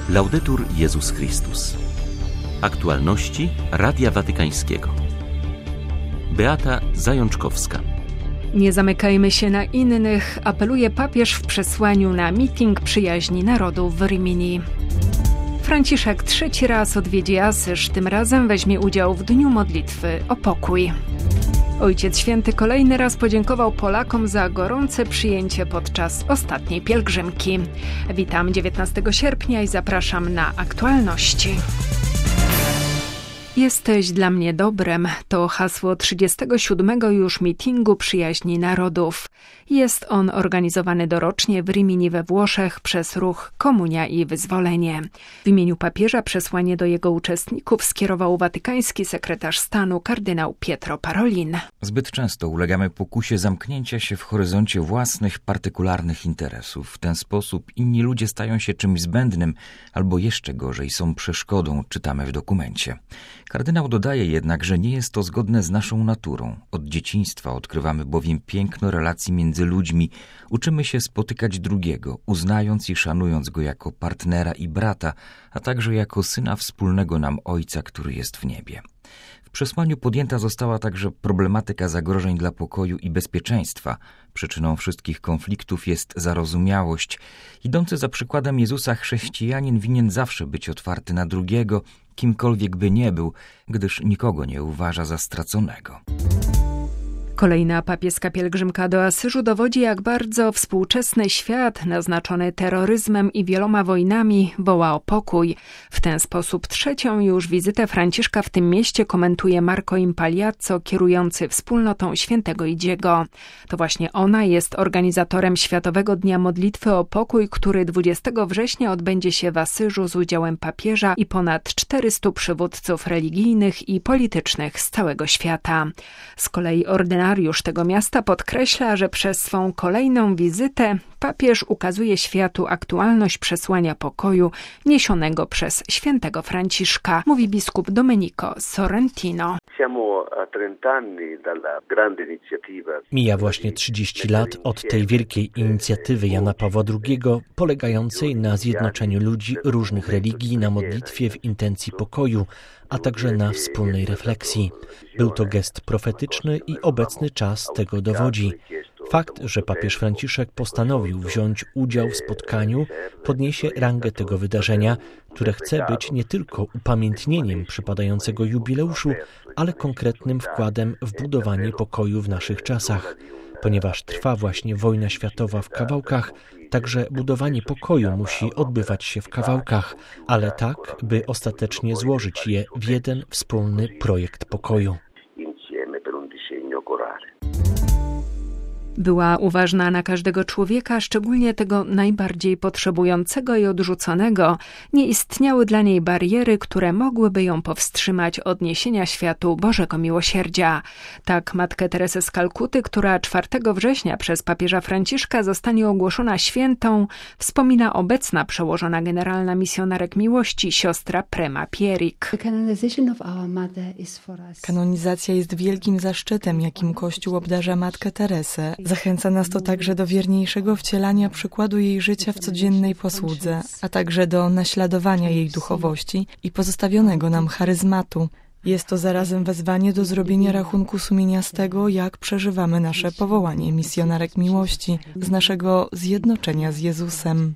Laudetur Jezus Chrystus. Aktualności Radia Watykańskiego. Beata Zajączkowska. Nie zamykajmy się na innych, apeluje papież w przesłaniu na miting przyjaźni narodów w Rimini. Franciszek 3. raz odwiedzi Asyż, tym razem weźmie udział w Dniu Modlitwy o pokój. Ojciec Święty kolejny raz podziękował Polakom za gorące przyjęcie podczas ostatniej pielgrzymki. Witam 19 sierpnia i zapraszam na aktualności. Jesteś dla mnie dobrem to hasło 37. już mitingu przyjaźni narodów. Jest on organizowany dorocznie w Rimini we Włoszech przez ruch Komunia i Wyzwolenie. W imieniu papieża przesłanie do jego uczestników skierował watykański sekretarz stanu kardynał Pietro Parolin. Zbyt często ulegamy pokusie zamknięcia się w horyzoncie własnych, partykularnych interesów. W ten sposób inni ludzie stają się czymś zbędnym albo jeszcze gorzej są przeszkodą, czytamy w dokumencie. Kardynał dodaje jednak, że nie jest to zgodne z naszą naturą. Od dzieciństwa odkrywamy bowiem piękno relacji między ludźmi. Uczymy się spotykać drugiego, uznając i szanując go jako partnera i brata, a także jako syna wspólnego nam Ojca, który jest w niebie. W przesłaniu podjęta została także problematyka zagrożeń dla pokoju i bezpieczeństwa. Przyczyną wszystkich konfliktów jest zarozumiałość. Idący za przykładem Jezusa chrześcijanin winien zawsze być otwarty na drugiego, kimkolwiek by nie był, gdyż nikogo nie uważa za straconego. Kolejna papieska pielgrzymka do Asyżu dowodzi, jak bardzo współczesny świat, naznaczony terroryzmem i wieloma wojnami, woła o pokój. W ten sposób trzecią już wizytę Franciszka w tym mieście komentuje Marco Impagliazzo, kierujący wspólnotą Świętego Idziego. To właśnie ona jest organizatorem Światowego Dnia Modlitwy o Pokój, który 20 września odbędzie się w Asyżu z udziałem papieża i ponad 400 przywódców religijnych i politycznych z całego świata. Z kolei ordynariusz tego miasta podkreśla, że przez swą kolejną wizytę papież ukazuje światu aktualność przesłania pokoju niesionego przez świętego Franciszka, mówi biskup Domenico Sorrentino. Mija właśnie 30 lat od tej wielkiej inicjatywy Jana Pawła II, polegającej na zjednoczeniu ludzi różnych religii na modlitwie w intencji pokoju, a także na wspólnej refleksji. Był to gest profetyczny i obecny czas tego dowodzi. Fakt, że papież Franciszek postanowił wziąć udział w spotkaniu, podniesie rangę tego wydarzenia, które chce być nie tylko upamiętnieniem przypadającego jubileuszu, ale konkretnym wkładem w budowanie pokoju w naszych czasach. Ponieważ trwa właśnie wojna światowa w kawałkach, także budowanie pokoju musi odbywać się w kawałkach, ale tak, by ostatecznie złożyć je w jeden wspólny projekt pokoju. Była uważna na każdego człowieka, szczególnie tego najbardziej potrzebującego i odrzuconego. Nie istniały dla niej bariery, które mogłyby ją powstrzymać od niesienia światu Bożego Miłosierdzia. Tak matkę Teresę z Kalkuty, która 4 września przez papieża Franciszka zostanie ogłoszona świętą, wspomina obecna przełożona generalna misjonarek miłości siostra Prema Pierik. Kanonizacja jest wielkim zaszczytem, jakim Kościół obdarza matkę Teresę. Zachęca nas to także do wierniejszego wcielania przykładu jej życia w codziennej posłudze, a także do naśladowania jej duchowości i pozostawionego nam charyzmatu. Jest to zarazem wezwanie do zrobienia rachunku sumienia z tego, jak przeżywamy nasze powołanie misjonarek miłości, z naszego zjednoczenia z Jezusem.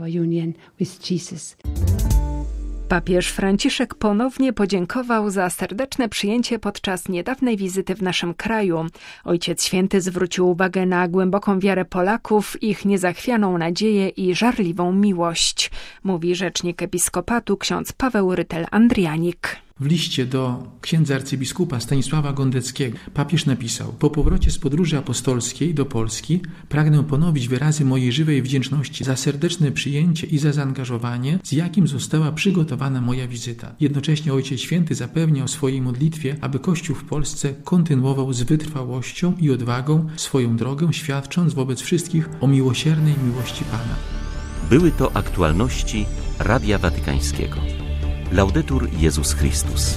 Papież Franciszek ponownie podziękował za serdeczne przyjęcie podczas niedawnej wizyty w naszym kraju. Ojciec Święty zwrócił uwagę na głęboką wiarę Polaków, ich niezachwianą nadzieję i żarliwą miłość, mówi rzecznik episkopatu ksiądz Paweł Rytel-Andrianik. W liście do księdza arcybiskupa Stanisława Gondeckiego papież napisał: po powrocie z podróży apostolskiej do Polski pragnę ponowić wyrazy mojej żywej wdzięczności za serdeczne przyjęcie i za zaangażowanie, z jakim została przygotowana moja wizyta. Jednocześnie Ojciec Święty zapewniał w swojej modlitwie, aby Kościół w Polsce kontynuował z wytrwałością i odwagą swoją drogę, świadcząc wobec wszystkich o miłosiernej miłości Pana. Były to aktualności Radia Watykańskiego. Laudetur Jezus Chrystus.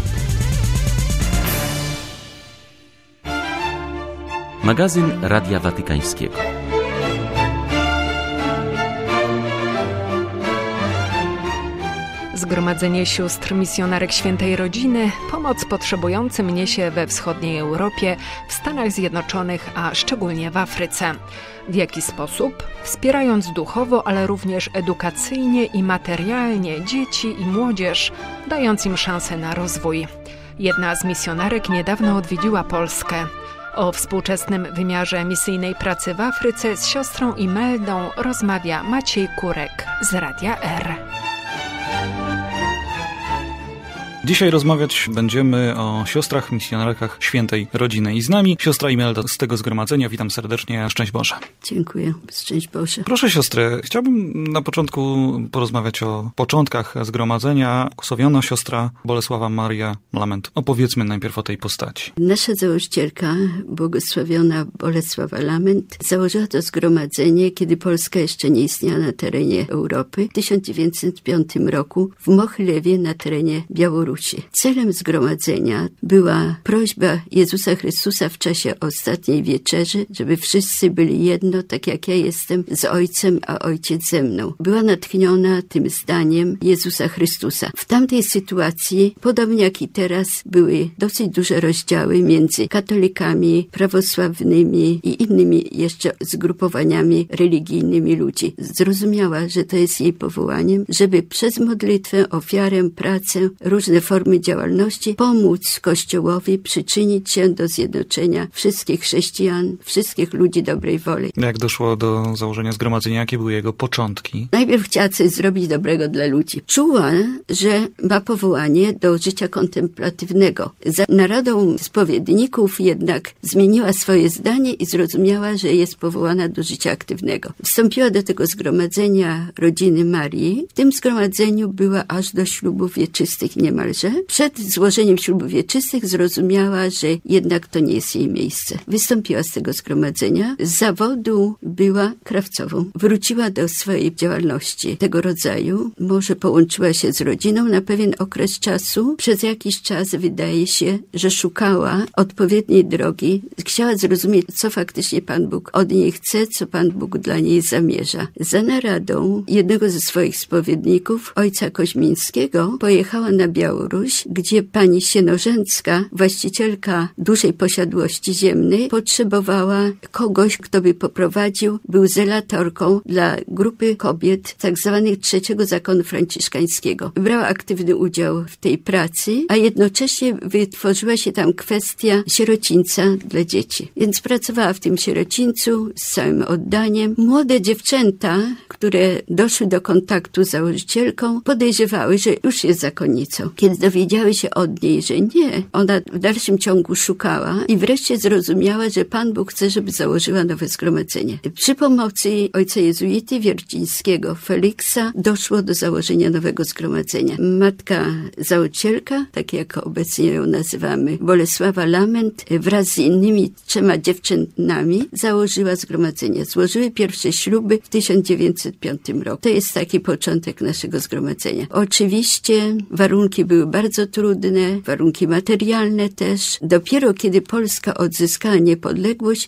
Magazyn Radia Watykańskiego. Zgromadzenie Sióstr Misjonarek Świętej Rodziny pomoc potrzebującym niesie we wschodniej Europie, w Stanach Zjednoczonych, a szczególnie w Afryce. W jaki sposób? Wspierając duchowo, ale również edukacyjnie i materialnie dzieci i młodzież, dając im szansę na rozwój. Jedna z misjonarek niedawno odwiedziła Polskę. O współczesnym wymiarze misyjnej pracy w Afryce z siostrą Imeldą rozmawia Maciej Kurek z Radia R. Dzisiaj rozmawiać będziemy o siostrach misjonarkach Świętej Rodziny. I z nami siostra Imelda z tego zgromadzenia. Witam serdecznie. Szczęść Boże. Dziękuję. Szczęść Boże. Proszę siostrę, chciałbym na początku porozmawiać o początkach zgromadzenia. Błogosławiona siostra Bolesława Maria Lament. Opowiedzmy najpierw o tej postaci. Nasza założycielka, błogosławiona Bolesława Lament, założyła to zgromadzenie, kiedy Polska jeszcze nie istniała na terenie Europy, w 1905 roku w Mochylewie na terenie Białorusi. Celem zgromadzenia była prośba Jezusa Chrystusa w czasie ostatniej wieczerzy, żeby wszyscy byli jedno, tak jak ja jestem z Ojcem, a Ojciec ze mną. Była natchniona tym zdaniem Jezusa Chrystusa. W tamtej sytuacji, podobnie jak i teraz, były dosyć duże rozdziały między katolikami, prawosławnymi i innymi jeszcze zgrupowaniami religijnymi ludzi. Zrozumiała, że to jest jej powołaniem, żeby przez modlitwę, ofiarę, pracę, różne formy działalności pomóc Kościołowi przyczynić się do zjednoczenia wszystkich chrześcijan, wszystkich ludzi dobrej woli. Jak doszło do założenia zgromadzenia? Jakie były jego początki? Najpierw chciała coś zrobić dobrego dla ludzi. Czuła, że ma powołanie do życia kontemplatywnego. Za naradą spowiedników jednak zmieniła swoje zdanie i zrozumiała, że jest powołana do życia aktywnego. Wstąpiła do tego zgromadzenia rodziny Marii. W tym zgromadzeniu była aż do ślubów wieczystych niemalże. Przed złożeniem ślubów wieczystych zrozumiała, że jednak to nie jest jej miejsce. Wystąpiła z tego zgromadzenia. Z zawodu była krawcową. Wróciła do swojej działalności tego rodzaju. Może połączyła się z rodziną na pewien okres czasu. Przez jakiś czas wydaje się, że szukała odpowiedniej drogi. Chciała zrozumieć, co faktycznie Pan Bóg od niej chce, co Pan Bóg dla niej zamierza. Za naradą jednego ze swoich spowiedników, ojca Koźmińskiego, pojechała na Białoruś, gdzie pani Sienorzęcka, właścicielka dużej posiadłości ziemnej, potrzebowała kogoś, kto by poprowadził, był zelatorką dla grupy kobiet tak zwanych trzeciego zakonu franciszkańskiego. Brała aktywny udział w tej pracy, a jednocześnie wytworzyła się tam kwestia sierocińca dla dzieci. Więc pracowała w tym sierocińcu z całym oddaniem. Młode dziewczęta, które doszły do kontaktu z założycielką, podejrzewały, że już jest zakonnicą. Kiedy dowiedziały się od niej, że nie, ona w dalszym ciągu szukała i wreszcie zrozumiała, że Pan Bóg chce, żeby założyła nowe zgromadzenie. Przy pomocy ojca jezuity wiercińskiego Feliksa doszło do założenia nowego zgromadzenia. Matka założycielka, tak jak obecnie ją nazywamy, Bolesława Lament, wraz z innymi 3 dziewczynami założyła zgromadzenie. Złożyły pierwsze śluby w 1905 roku. To jest taki początek naszego zgromadzenia. Oczywiście warunki były bardzo trudne, warunki materialne też. Dopiero kiedy Polska odzyskała niepodległość, w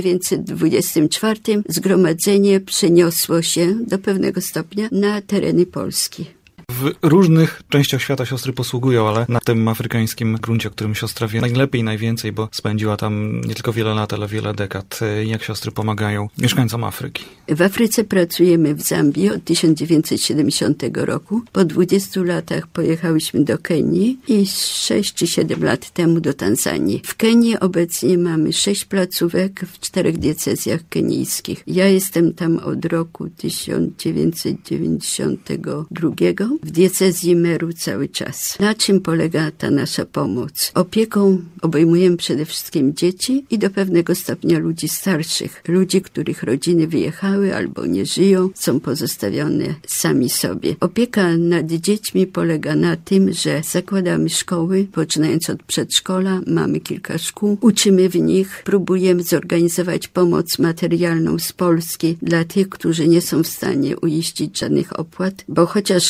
1924 zgromadzenie przeniosło się do pewnego stopnia na tereny Polski. W różnych częściach świata siostry posługują, ale na tym afrykańskim gruncie, o którym siostra wie najlepiej, najwięcej, bo spędziła tam nie tylko wiele lat, ale wiele dekad. Jak siostry pomagają mieszkańcom Afryki? W Afryce pracujemy w Zambii od 1970 roku. Po 20 latach pojechałyśmy do Kenii i 6 czy 7 lat temu do Tanzanii. W Kenii obecnie mamy 6 placówek w 4 diecezjach kenijskich. Ja jestem tam od roku 1992. W diecezji Meru cały czas. Na czym polega ta nasza pomoc? Opieką obejmujemy przede wszystkim dzieci i do pewnego stopnia ludzi starszych. Ludzi, których rodziny wyjechały albo nie żyją, są pozostawione sami sobie. Opieka nad dziećmi polega na tym, że zakładamy szkoły, poczynając od przedszkola, mamy kilka szkół, uczymy w nich, próbujemy zorganizować pomoc materialną z Polski dla tych, którzy nie są w stanie uiścić żadnych opłat, bo chociaż szkoły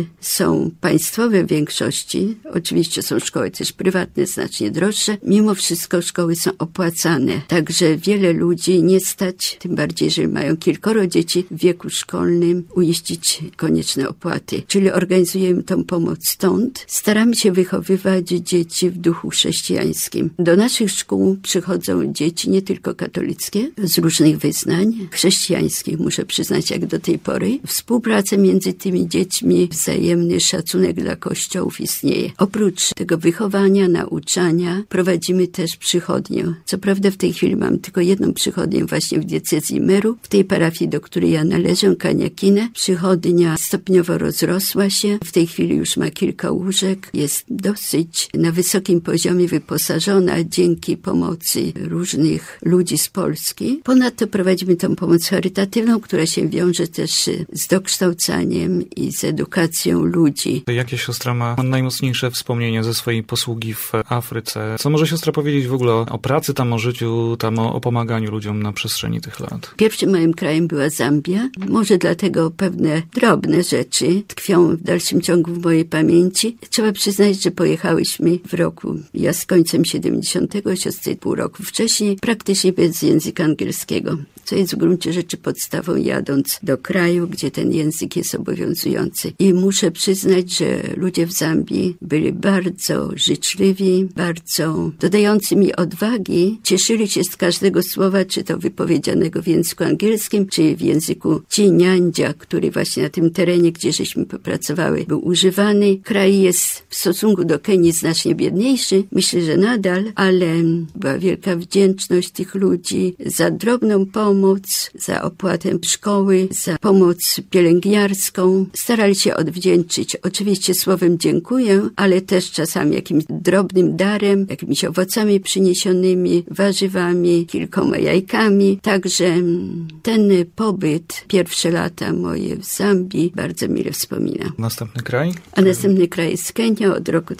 szkoły są państwowe w większości, oczywiście są szkoły też prywatne, znacznie droższe, mimo wszystko szkoły są opłacane. Także wiele ludzi nie stać, tym bardziej, że mają kilkoro dzieci w wieku szkolnym, uiścić konieczne opłaty. Czyli organizujemy tą pomoc stąd. Staramy się wychowywać dzieci w duchu chrześcijańskim. Do naszych szkół przychodzą dzieci nie tylko katolickie, z różnych wyznań, chrześcijańskich, muszę przyznać, jak do tej pory. Współpraca między tymi dziećmi, wzajemny szacunek dla kościołów istnieje. Oprócz tego wychowania, nauczania, prowadzimy też przychodnię. Co prawda w tej chwili mam tylko jedną przychodnię właśnie w diecezji Meru, w tej parafii, do której ja należę, Kaniakinę. Przychodnia stopniowo rozrosła się. W tej chwili już ma kilka łóżek. Jest dosyć na wysokim poziomie wyposażona dzięki pomocy różnych ludzi z Polski. Ponadto prowadzimy tą pomoc charytatywną, która się wiąże też z dokształcaniem i z edukacją ludzi. Jakie siostra ma najmocniejsze wspomnienia ze swojej posługi w Afryce? Co może siostra powiedzieć w ogóle o pracy tam, o życiu tam, o pomaganiu ludziom na przestrzeni tych lat? Pierwszym moim krajem była Zambia. Może dlatego pewne drobne rzeczy tkwią w dalszym ciągu w mojej pamięci. Trzeba przyznać, że pojechałyśmy w roku, ja z końcem 70, siostry pół roku wcześniej, praktycznie bez języka angielskiego, co jest w gruncie rzeczy podstawą jadąc do kraju, gdzie ten język jest obowiązujący. I muszę przyznać, że ludzie w Zambii byli bardzo życzliwi, bardzo dodający mi odwagi, cieszyli się z każdego słowa, czy to wypowiedzianego w języku angielskim, czy w języku Chinyanja, który właśnie na tym terenie, gdzie żeśmy popracowały, był używany. Kraj jest w stosunku do Kenii znacznie biedniejszy, myślę, że nadal, ale była wielka wdzięczność tych ludzi za drobną pomoc, za opłatę szkoły, za pomoc pielęgniarską. Starali się odwdzięczyć oczywiście słowem dziękuję, ale też czasami jakimś drobnym darem, jakimiś owocami przyniesionymi, warzywami, kilkoma jajkami. Także ten pobyt, pierwsze lata moje w Zambii, bardzo mile wspominam. Następny kraj? A następny kraj jest Kenia od roku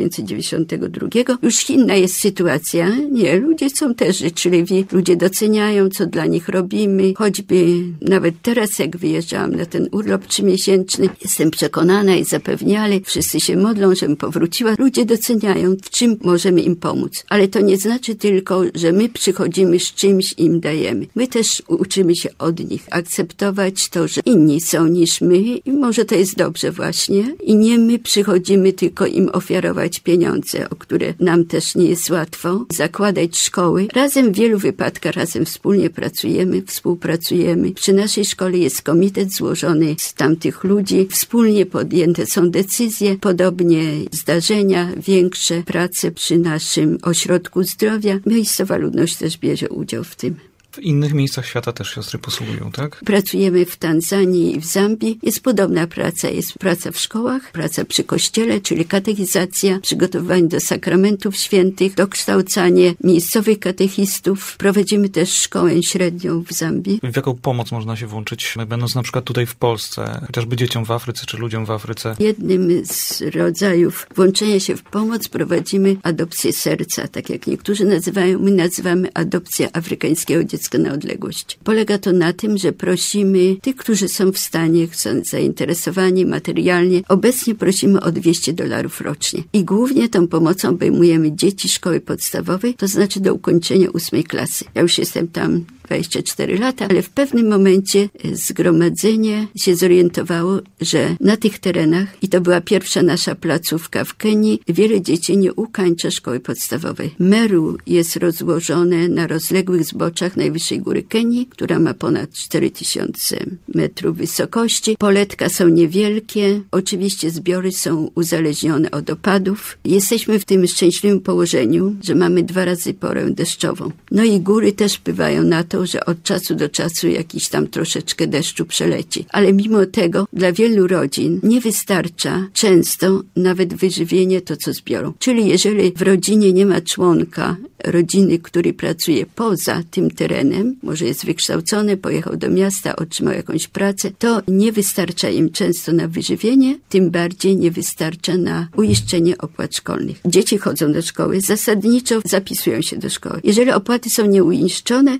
1992. Już inna jest sytuacja. Nie, ludzie są też życzliwi, ludzie doceniają, co dla nich robimy. Choćby nawet teraz, jak wyjeżdżałam na ten urlop 3-miesięczny, jestem przekonana i zapewniale, wszyscy się modlą, żebym powróciła. Ludzie doceniają, w czym możemy im pomóc. Ale to nie znaczy tylko, że my przychodzimy z czymś i im dajemy. My też uczymy się od nich akceptować to, że inni są niż my i może to jest dobrze właśnie. I nie my przychodzimy tylko im ofiarować pieniądze, o które nam też nie jest łatwo, zakładać szkoły. Razem w wielu wypadkach, razem wspólnie pracujemy, współpracujemy. Przy naszej szkole jest komitet złożony z tamtych ludzi. Wspólnie podjęte są decyzje, podobnie zdarzenia, większe prace przy naszym ośrodku zdrowia. Miejscowa ludność też bierze udział w tym. W innych miejscach świata też siostry posługują, tak? Pracujemy w Tanzanii i w Zambii. Jest podobna praca. Jest praca w szkołach, praca przy kościele, czyli katechizacja, przygotowanie do sakramentów świętych, dokształcanie miejscowych katechistów. Prowadzimy też szkołę średnią w Zambii. W jaką pomoc można się włączyć, będąc na przykład tutaj w Polsce, chociażby dzieciom w Afryce, czy ludziom w Afryce? Jednym z rodzajów włączenia się w pomoc prowadzimy adopcję serca. Tak jak niektórzy nazywają, my nazywamy adopcja afrykańskiego dziecka na odległość. Polega to na tym, że prosimy tych, którzy są w stanie, są zainteresowani materialnie. Obecnie prosimy o $200 rocznie. I głównie tą pomocą obejmujemy dzieci szkoły podstawowej, to znaczy do ukończenia 8 klasy. Ja już jestem tam 24 lata, ale w pewnym momencie zgromadzenie się zorientowało, że na tych terenach, i to była pierwsza nasza placówka w Kenii, wiele dzieci nie ukończa szkoły podstawowej. Meru jest rozłożone na rozległych zboczach najwyższej góry Kenii, która ma ponad 4000 metrów wysokości. Poletka są niewielkie. Oczywiście zbiory są uzależnione od opadów. Jesteśmy w tym szczęśliwym położeniu, że mamy 2 razy porę deszczową. No i góry też wpływają na to, że od czasu do czasu jakiś tam troszeczkę deszczu przeleci. Ale mimo tego dla wielu rodzin nie wystarcza często nawet wyżywienie to, co zbiorą. Czyli jeżeli w rodzinie nie ma członka rodziny, który pracuje poza tym terenem, może jest wykształcony, pojechał do miasta, otrzymał jakąś pracę, to nie wystarcza im często na wyżywienie, tym bardziej nie wystarcza na uiszczenie opłat szkolnych. Dzieci chodzą do szkoły, zasadniczo zapisują się do szkoły. Jeżeli opłaty są nieuiszczone, powiedzmy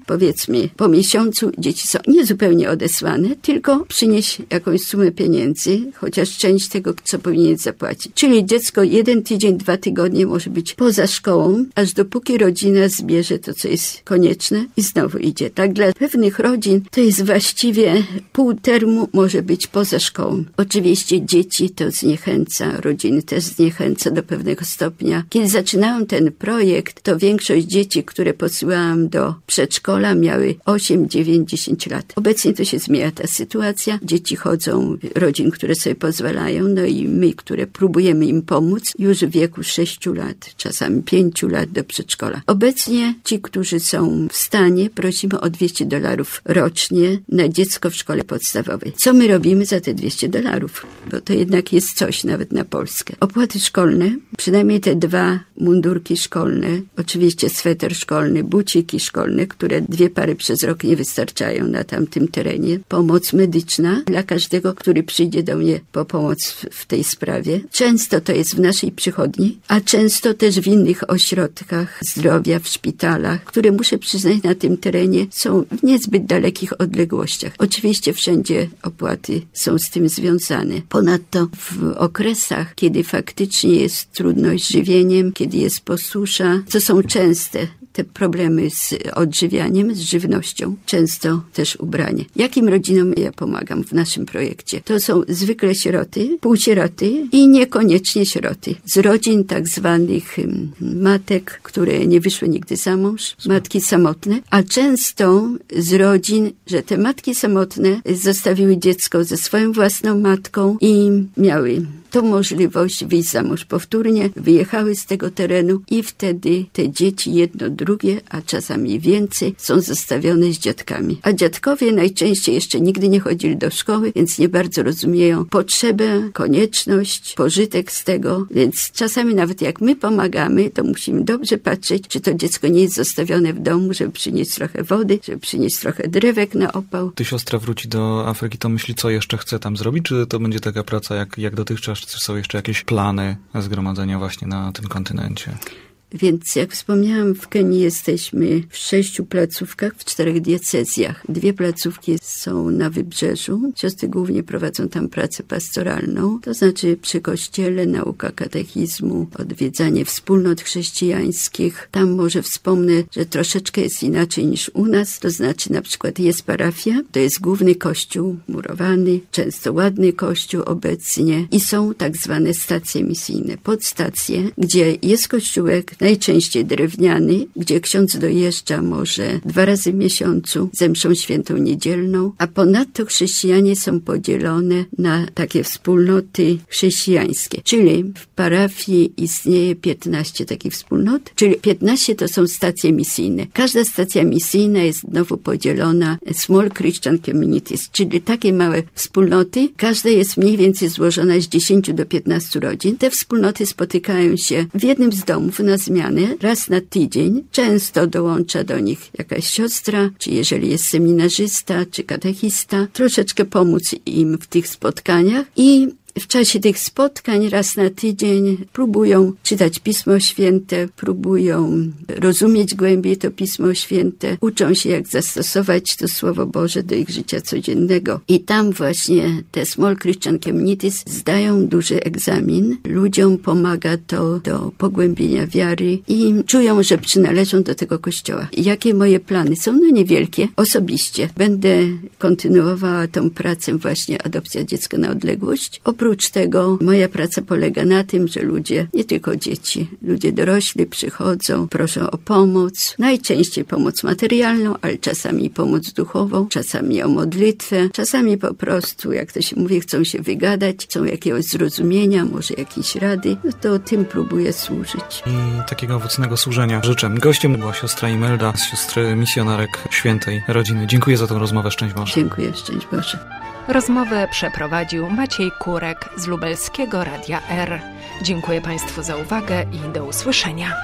powiedzmy po miesiącu dzieci są niezupełnie odesłane, tylko przynieść jakąś sumę pieniędzy, chociaż część tego, co powinien zapłacić. Czyli dziecko 1 tydzień, 2 tygodnie może być poza szkołą, aż dopóki rodzina zbierze to, co jest konieczne i znowu idzie. Tak dla pewnych rodzin to jest właściwie pół termu może być poza szkołą. Oczywiście dzieci to zniechęca, rodziny też zniechęca do pewnego stopnia. Kiedy zaczynałem ten projekt, to większość dzieci, które posyłałam do przedszkola, miały 8, 9, 10 lat. Obecnie to się zmienia ta sytuacja. Dzieci chodzą, rodzin, które sobie pozwalają, no i my, które próbujemy im pomóc, już w wieku 6 lat, czasami 5 lat do przedszkola. Obecnie ci, którzy są w stanie, prosimy o $200 rocznie na dziecko w szkole podstawowej. Co my robimy za te $200? Bo to jednak jest coś nawet na Polskę. Opłaty szkolne, przynajmniej te 2 mundurki szkolne, oczywiście sweter szkolny, buciki szkolne, które 2 pary przez rok nie wystarczają na tamtym terenie. Pomoc medyczna dla każdego, który przyjdzie do mnie po pomoc w tej sprawie. Często to jest w naszej przychodni, a często też w innych ośrodkach zdrowia, w szpitalach, które muszę przyznać na tym terenie są w niezbyt dalekich odległościach. Oczywiście wszędzie opłaty są z tym związane. Ponadto w okresach, kiedy faktycznie jest trudność z żywieniem, kiedy jest posusza, co są częste te problemy z odżywianiem, z żywnością, często też ubranie. Jakim rodzinom ja pomagam w naszym projekcie? To są zwykle sieroty, półsieroty i niekoniecznie sieroty. Z rodzin tak zwanych matek, które nie wyszły nigdy za mąż, matki samotne, a często z rodzin, że te matki samotne zostawiły dziecko ze swoją własną matką i miały tą możliwość wyjść za mąż powtórnie, wyjechały z tego terenu i wtedy te dzieci jedno, drugie, a czasami więcej są zostawione z dziadkami. A dziadkowie najczęściej jeszcze nigdy nie chodzili do szkoły, więc nie bardzo rozumieją potrzebę, konieczność, pożytek z tego, więc czasami nawet jak my pomagamy, to musimy dobrze patrzeć, czy to dziecko nie jest zostawione w domu, żeby przynieść trochę wody, żeby przynieść trochę drewek na opał. Gdy siostra wróci do Afryki, to myśli, co jeszcze chce tam zrobić, czy to będzie taka praca jak dotychczas? Czy są jeszcze jakieś plany zgromadzenia właśnie na tym kontynencie? Więc jak wspomniałam, w Kenii jesteśmy w 6 placówkach, w 4 diecezjach. 2 placówki są na wybrzeżu. Siostry głównie prowadzą tam pracę pastoralną, to znaczy przy kościele, nauka katechizmu, odwiedzanie wspólnot chrześcijańskich. Tam może wspomnę, że troszeczkę jest inaczej niż u nas, to znaczy na przykład jest parafia, to jest główny kościół murowany, często ładny kościół obecnie i są tak zwane stacje misyjne, podstacje, gdzie jest kościółek, najczęściej drewniany, gdzie ksiądz dojeżdża może 2 razy w miesiącu ze mszą świętą niedzielną, a ponadto chrześcijanie są podzielone na takie wspólnoty chrześcijańskie. Czyli w parafii istnieje 15 takich wspólnot, czyli 15 to są stacje misyjne. Każda stacja misyjna jest znowu podzielona small Christian communities, czyli takie małe wspólnoty. Każda jest mniej więcej złożona z 10 do 15 rodzin. Te wspólnoty spotykają się w jednym z domów na zmianę, raz na tydzień. Często dołącza do nich jakaś siostra, czy jeżeli jest seminarzysta, czy katechista, troszeczkę pomóc im w tych spotkaniach i w czasie tych spotkań raz na tydzień próbują czytać Pismo Święte, próbują rozumieć głębiej to Pismo Święte, uczą się jak zastosować to Słowo Boże do ich życia codziennego. I tam właśnie te Small Christian Communities zdają duży egzamin. Ludziom pomaga to do pogłębienia wiary i czują, że przynależą do tego Kościoła. Jakie moje plany są? No niewielkie. Osobiście będę kontynuowała tą pracę właśnie Adopcja dziecka na odległość. Oprócz tego moja praca polega na tym, że ludzie, nie tylko dzieci, ludzie dorośli przychodzą, proszą o pomoc. Najczęściej pomoc materialną, ale czasami pomoc duchową, czasami o modlitwę, czasami po prostu, jak to się mówi, chcą się wygadać, chcą jakiegoś zrozumienia, może jakiejś rady. No to tym próbuję służyć. I takiego owocnego służenia życzę. Gościem była siostra Imelda z siostry misjonarek Świętej Rodziny. Dziękuję za tę rozmowę. Szczęść Boże. Dziękuję. Szczęść Boże. Rozmowę przeprowadził Maciej Kurek z lubelskiego Radia R. Dziękuję Państwu za uwagę i do usłyszenia.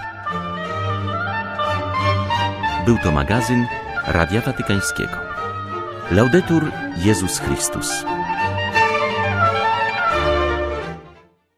Był to magazyn Radia Watykańskiego. Laudetur Jezus Chrystus.